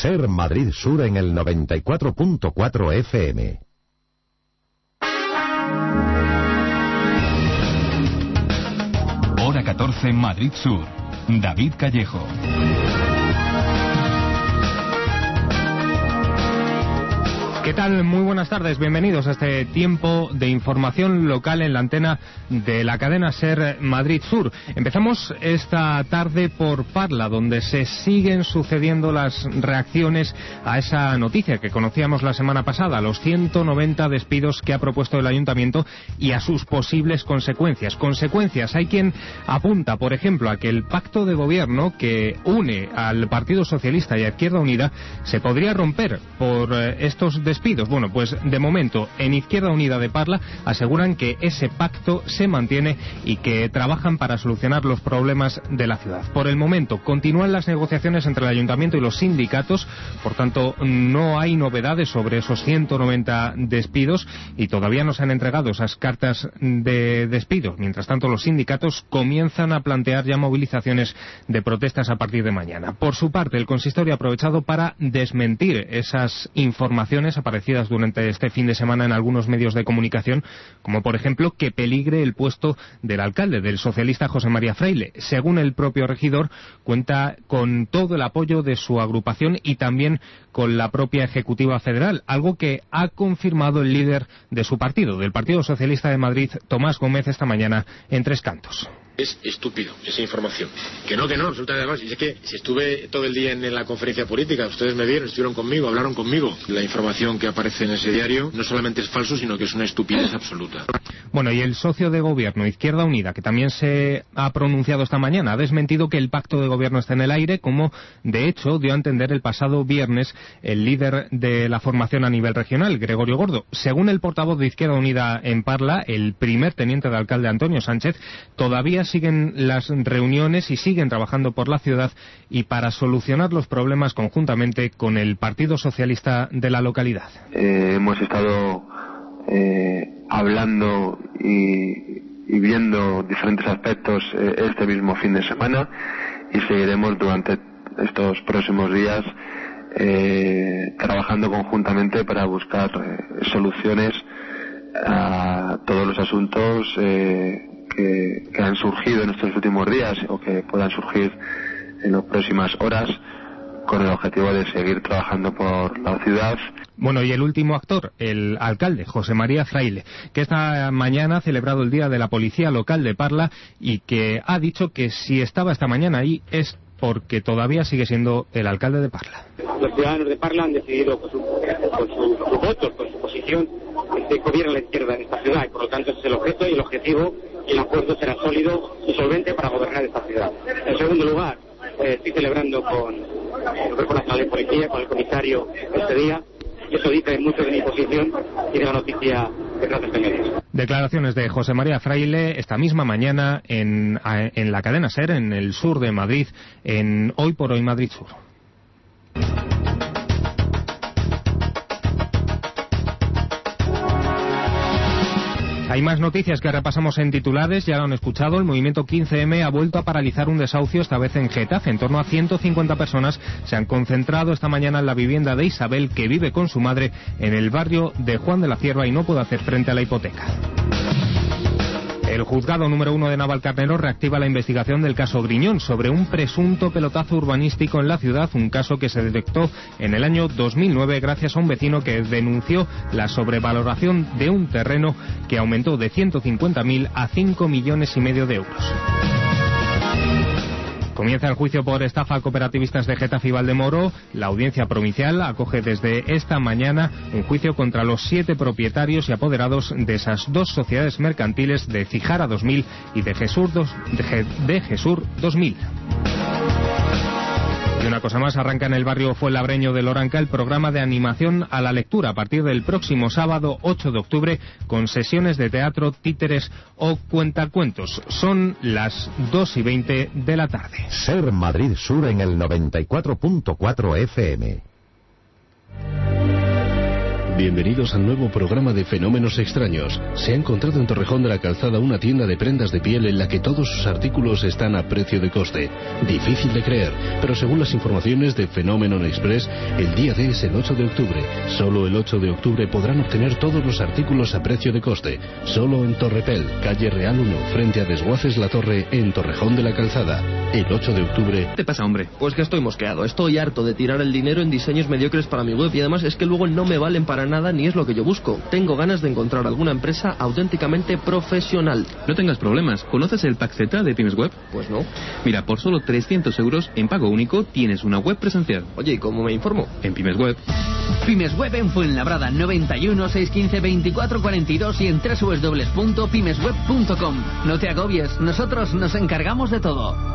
Ser Madrid Sur en el 94.4 FM. Hora 14, Madrid Sur. David Callejo. ¿Qué tal? Muy buenas tardes, bienvenidos a este tiempo de información local en la antena de la cadena SER Madrid Sur. Empezamos esta tarde por Parla, donde se siguen sucediendo las reacciones a esa noticia que conocíamos la semana pasada, los 190 despidos que ha propuesto el Ayuntamiento y a sus posibles consecuencias. Hay quien apunta, por ejemplo, a que el pacto de gobierno que une al Partido Socialista y a Izquierda Unida se podría romper por estos despidos. Bueno, pues de momento en Izquierda Unida de Parla aseguran que ese pacto se mantiene y que trabajan para solucionar los problemas de la ciudad. Por el momento continúan las negociaciones entre el Ayuntamiento y los sindicatos, por tanto no hay novedades sobre esos 190 despidos y todavía no se han entregado esas cartas de despido. Mientras tanto, los sindicatos comienzan a plantear ya movilizaciones de protestas a partir de mañana. Por su parte, el consistorio ha aprovechado para desmentir esas informaciones aparecidas durante este fin de semana en algunos medios de comunicación, como por ejemplo que peligre el puesto del alcalde, del socialista José María Fraile. Según el propio regidor, cuenta con todo el apoyo de su agrupación y también con la propia Ejecutiva Federal, algo que ha confirmado el líder de su partido, del Partido Socialista de Madrid, Tomás Gómez, esta mañana en Tres Cantos. Es estúpido esa información. Que no, absolutamente. Además, es que si estuve todo el día en la conferencia política, ustedes me vieron, estuvieron conmigo, hablaron conmigo. La información que aparece en ese diario no solamente es falso, sino que es una estupidez absoluta. Bueno, y el socio de gobierno, Izquierda Unida, que también se ha pronunciado esta mañana, ha desmentido que el pacto de gobierno esté en el aire, como de hecho dio a entender el pasado viernes el líder de la formación a nivel regional, Gregorio Gordo. Según el portavoz de Izquierda Unida en Parla, el primer teniente de alcalde, Antonio Sánchez, todavía siguen las reuniones y siguen trabajando por la ciudad y para solucionar los problemas conjuntamente con el Partido Socialista de la localidad. Hemos estado hablando y viendo diferentes aspectos este mismo fin de semana y seguiremos durante estos próximos días trabajando conjuntamente para buscar soluciones a todos los asuntos que han surgido en estos últimos días o que puedan surgir en las próximas horas, con el objetivo de seguir trabajando por la ciudad. Bueno, y el último actor, el alcalde, José María Fraile, que esta mañana ha celebrado el Día de la Policía Local de Parla y que ha dicho que si estaba esta mañana ahí es porque todavía sigue siendo el alcalde de Parla. Los ciudadanos de Parla han decidido con su voto, con su posición, que se gobierna la izquierda en esta ciudad y por lo tanto ese es el objeto y el objetivo, y el acuerdo será sólido y solvente para gobernar esta ciudad. En segundo lugar, estoy celebrando con el Cuerpo Nacional de Policía, con el comisario este día, y eso dice mucho de mi posición y de la noticia que trata este medio. Declaraciones de José María Fraile esta misma mañana en la cadena SER, en el sur de Madrid, en Hoy por Hoy Madrid Sur. Hay más noticias que repasamos en titulares, ya lo han escuchado. El movimiento 15M ha vuelto a paralizar un desahucio, esta vez en Getafe. En torno a 150 personas se han concentrado esta mañana en la vivienda de Isabel, que vive con su madre en el barrio de Juan de la Cierva y no puede hacer frente a la hipoteca. El juzgado número 1 de Navalcarnero reactiva la investigación del caso Griñón sobre un presunto pelotazo urbanístico en la ciudad, un caso que se detectó en el año 2009 gracias a un vecino que denunció la sobrevaloración de un terreno que aumentó de 150.000 a 5,5 millones de euros. Comienza el juicio por estafa a cooperativistas de Getafe y Valdemoro. La audiencia provincial acoge desde esta mañana un juicio contra los 7 propietarios y apoderados de esas dos sociedades mercantiles de Cijara 2000 y de Gesur 2000. Y una cosa más, arranca en el barrio Fuenlabreño de Loranca el programa de animación a la lectura a partir del próximo sábado 8 de octubre con sesiones de teatro, títeres o cuentacuentos. Son las 2:20 de la tarde. Ser Madrid Sur en el 94.4 FM. Bienvenidos al nuevo programa de Fenómenos Extraños. Se ha encontrado en Torrejón de la Calzada una tienda de prendas de piel en la que todos sus artículos están a precio de coste. Difícil de creer, pero según las informaciones de Fenómeno Express, el día D es el 8 de octubre. Solo el 8 de octubre podrán obtener todos los artículos a precio de coste. Solo en Torrepel, calle Real 1, frente a Desguaces La Torre, en Torrejón de la Calzada. El 8 de octubre... ¿Qué te pasa, hombre? Pues que estoy mosqueado. Estoy harto de tirar el dinero en diseños mediocres para mi web y además es que luego no me valen para nada ni es lo que yo busco. Tengo ganas de encontrar alguna empresa auténticamente profesional. No tengas problemas. ¿Conoces el Pack Z de Pymes Web? Pues no. Mira, por solo 300 euros en pago único tienes una web presencial. Oye, ¿y cómo me informo? En Pymes Web. Pymes Web en Fuenlabrada, 91 615 24 42 y en www.pymesweb.com. No te agobies, nosotros nos encargamos de todo.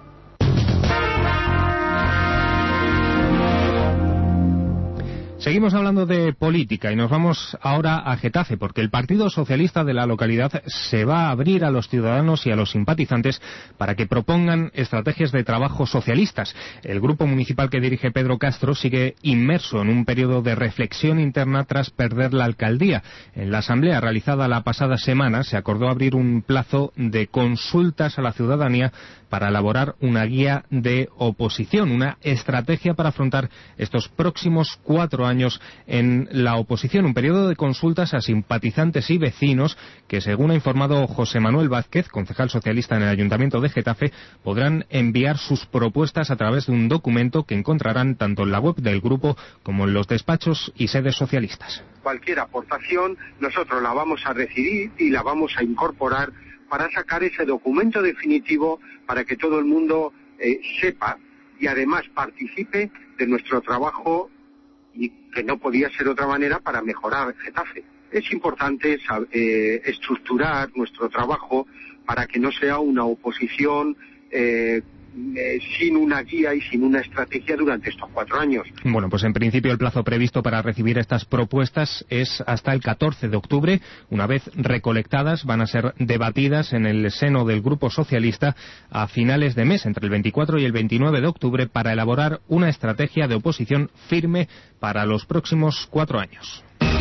Seguimos hablando de política y nos vamos ahora a Getafe, porque el Partido Socialista de la localidad se va a abrir a los ciudadanos y a los simpatizantes para que propongan estrategias de trabajo socialistas. El grupo municipal que dirige Pedro Castro sigue inmerso en un periodo de reflexión interna tras perder la alcaldía. En la asamblea realizada la pasada semana se acordó abrir un plazo de consultas a la ciudadanía para elaborar una guía de oposición, una estrategia para afrontar estos próximos 4 años en la oposición, un periodo de consultas a simpatizantes y vecinos que, según ha informado José Manuel Vázquez, concejal socialista en el Ayuntamiento de Getafe, podrán enviar sus propuestas a través de un documento que encontrarán tanto en la web del grupo como en los despachos y sedes socialistas. Cualquier aportación nosotros la vamos a recibir y la vamos a incorporar para sacar ese documento definitivo para que todo el mundo sepa y además participe de nuestro trabajo, y que no podía ser de otra manera, para mejorar Getafe. Es importante estructurar nuestro trabajo para que no sea una oposición sin una guía y sin una estrategia durante estos 4 años. Bueno, pues en principio el plazo previsto para recibir estas propuestas es hasta el 14 de octubre. Una vez recolectadas, van a ser debatidas en el seno del Grupo Socialista a finales de mes, entre el 24 y el 29 de octubre, para elaborar una estrategia de oposición firme para los próximos 4 años.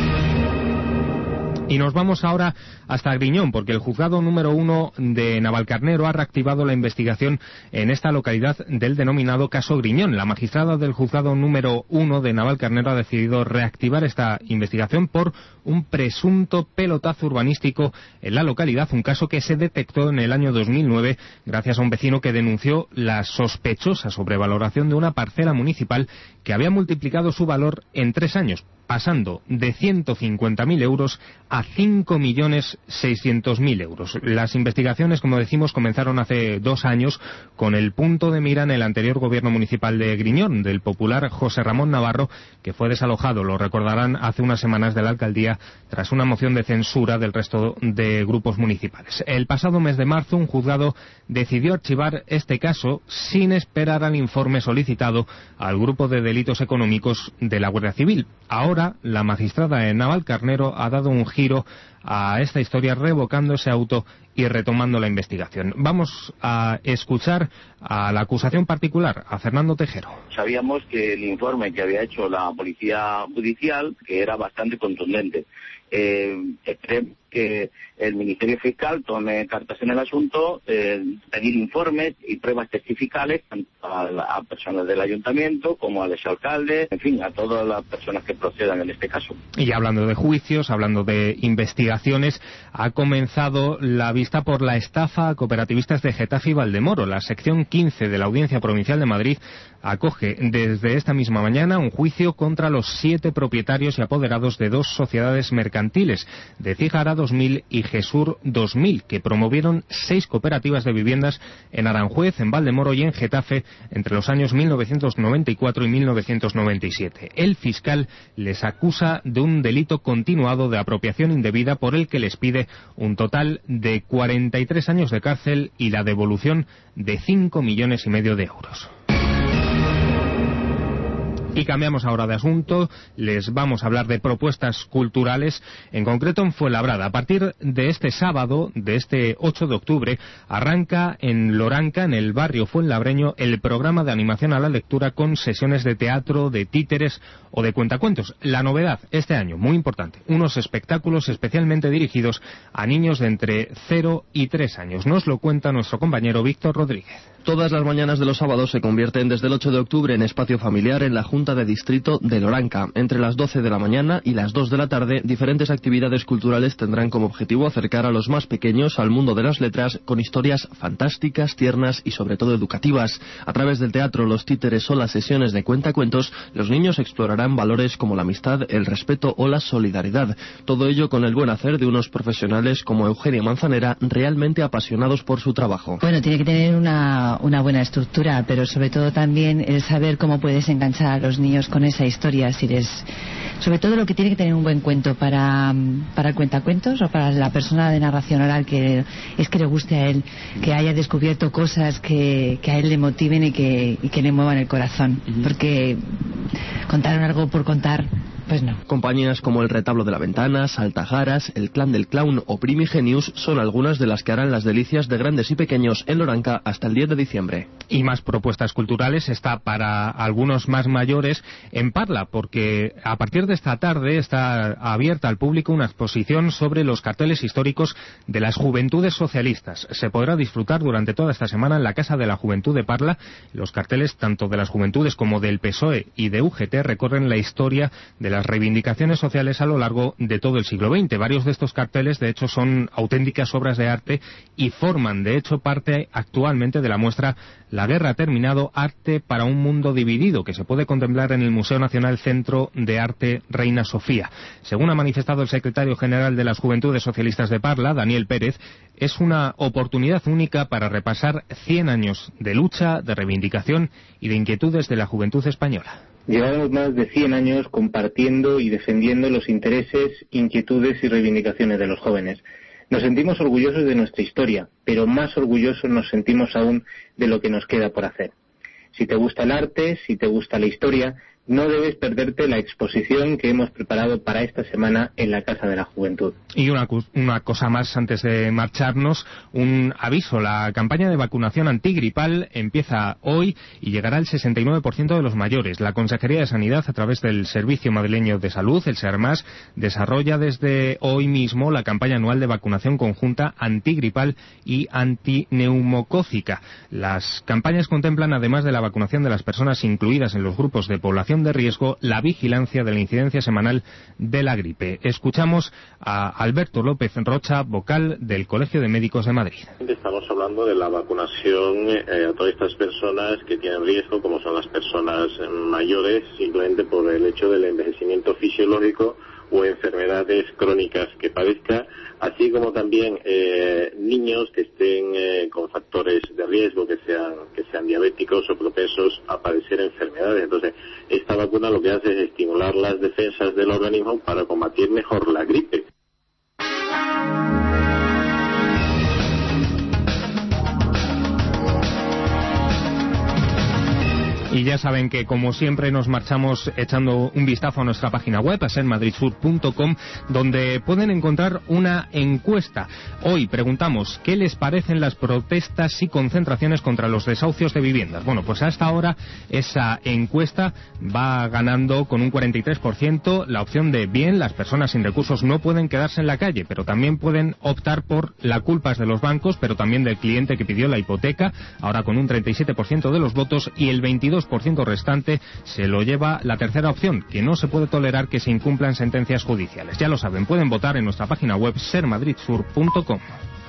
Y nos vamos ahora hasta Griñón, porque el juzgado número 1 de Navalcarnero ha reactivado la investigación en esta localidad del denominado caso Griñón. La magistrada del juzgado número 1 de Navalcarnero ha decidido reactivar esta investigación por un presunto pelotazo urbanístico en la localidad, un caso que se detectó en el año 2009 gracias a un vecino que denunció la sospechosa sobrevaloración de una parcela municipal que había multiplicado su valor en 3 años, pasando de 150.000 euros a 5.600.000 euros. Las investigaciones, como decimos, comenzaron hace 2 años con el punto de mira en el anterior gobierno municipal de Griñón, del popular José Ramón Navarro, que fue desalojado, lo recordarán, hace unas semanas de la alcaldía tras una moción de censura del resto de grupos municipales. El pasado mes de marzo, un juzgado decidió archivar este caso sin esperar al informe solicitado al Grupo de Delitos Económicos de la Guardia Civil. Ahora, la magistrada de Navalcarnero ha dado un giro a esta historia, revocando ese auto y retomando la investigación. Vamos a escuchar a la acusación particular, a Fernando Tejero. Sabíamos que el informe que había hecho la Policía Judicial, que era bastante contundente. Esperemos que el Ministerio Fiscal tome cartas en el asunto, pedir informes y pruebas testificales tanto a personas del Ayuntamiento como al exalcalde, en fin, a todas las personas que procedan en este caso. Y hablando de juicios, hablando de investigaciones, ha comenzado la vista por la estafa a cooperativistas de Getafe y Valdemoro. La sección 15 de la Audiencia Provincial de Madrid acoge desde esta misma mañana un juicio contra los 7 propietarios y apoderados de 2 sociedades mercantiles, de Cígara 2000 y Gesur 2000, que promovieron 6 cooperativas de viviendas en Aranjuez, en Valdemoro y en Getafe entre los años 1994 y 1997. El fiscal les acusa de un delito continuado de apropiación indebida por el que les pide un total de 43 años de cárcel y la devolución de 5,5 millones de euros. Y cambiamos ahora de asunto, les vamos a hablar de propuestas culturales, en concreto en Fuenlabrada. A partir de este sábado, de este 8 de octubre, arranca en Loranca, en el barrio fuenlabreño, el programa de animación a la lectura con sesiones de teatro, de títeres o de cuentacuentos. La novedad este año, muy importante, unos espectáculos especialmente dirigidos a niños de entre 0 y 3 años. Nos lo cuenta nuestro compañero Víctor Rodríguez. Todas las mañanas de los sábados se convierten desde el 8 de octubre en espacio familiar en la Junta de Distrito de Loranca. Entre las 12 de la mañana y las 2 de la tarde, diferentes actividades culturales tendrán como objetivo acercar a los más pequeños al mundo de las letras con historias fantásticas, tiernas y sobre todo educativas. A través del teatro, los títeres o las sesiones de cuentacuentos, los niños explorarán valores como la amistad, el respeto o la solidaridad. Todo ello con el buen hacer de unos profesionales como Eugenia Manzanera, realmente apasionados por su trabajo. Bueno, tiene que tener una buena estructura, pero sobre todo también el saber cómo puedes enganchar a los niños con esa historia. Sobre todo lo que tiene que tener un buen cuento para el cuentacuentos o para la persona de narración oral, que le guste a él, que haya descubierto cosas que a él le motiven y que le muevan el corazón. Porque contar algo por contar, pues no. Compañías como El Retablo de la Ventana, Saltajaras, El Clan del Clown o Primigenius son algunas de las que harán las delicias de grandes y pequeños en Loranca hasta el 10 de diciembre. Y más propuestas culturales está para algunos más mayores en Parla, porque a partir de esta tarde está abierta al público una exposición sobre los carteles históricos de las Juventudes Socialistas. Se podrá disfrutar durante toda esta semana en la Casa de la Juventud de Parla. Los carteles tanto de las Juventudes como del PSOE y de UGT recorren la historia de las reivindicaciones sociales a lo largo de todo el siglo XX. Varios de estos carteles, de hecho, son auténticas obras de arte y forman, de hecho, parte actualmente de la muestra La guerra ha terminado, arte para un mundo dividido, que se puede contemplar en el Museo Nacional Centro de Arte Reina Sofía. Según ha manifestado el secretario general de las Juventudes Socialistas de Parla, Daniel Pérez, es una oportunidad única para repasar 100 años de lucha, de reivindicación y de inquietudes de la juventud española. Llevamos más de 100 años compartiendo y defendiendo los intereses, inquietudes y reivindicaciones de los jóvenes. Nos sentimos orgullosos de nuestra historia, pero más orgullosos nos sentimos aún de lo que nos queda por hacer. Si te gusta el arte, si te gusta la historia, no debes perderte la exposición que hemos preparado para esta semana en la Casa de la Juventud. Y una cosa más antes de marcharnos, un aviso. La campaña de vacunación antigripal empieza hoy y llegará al 69% de los mayores. La Consejería de Sanidad, a través del Servicio Madrileño de Salud, el SERMAS, desarrolla desde hoy mismo la campaña anual de vacunación conjunta antigripal y antineumocócica. Las campañas contemplan, además de la vacunación de las personas incluidas en los grupos de población de riesgo, la vigilancia de la incidencia semanal de la gripe. Escuchamos a Alberto López Rocha, vocal del Colegio de Médicos de Madrid. Estamos hablando de la vacunación a todas estas personas que tienen riesgo, como son las personas mayores, simplemente por el hecho del envejecimiento fisiológico o enfermedades crónicas que padezca, así como también niños que estén con factores de riesgo, que sean diabéticos o propensos a padecer enfermedades. Entonces, esta vacuna lo que hace es estimular las defensas del organismo para combatir mejor la gripe. Y ya saben que, como siempre, nos marchamos echando un vistazo a nuestra página web, a sermadridsur.com, donde pueden encontrar una encuesta. Hoy preguntamos qué les parecen las protestas y concentraciones contra los desahucios de viviendas. Bueno, pues hasta ahora esa encuesta va ganando con un 43% la opción de bien, las personas sin recursos no pueden quedarse en la calle, pero también pueden optar por la culpa es de los bancos, pero también del cliente que pidió la hipoteca, ahora con un 37% de los votos, y el 22% restante se lo lleva la tercera opción, que no se puede tolerar que se incumplan sentencias judiciales. Ya lo saben, pueden votar en nuestra página web sermadridsur.com.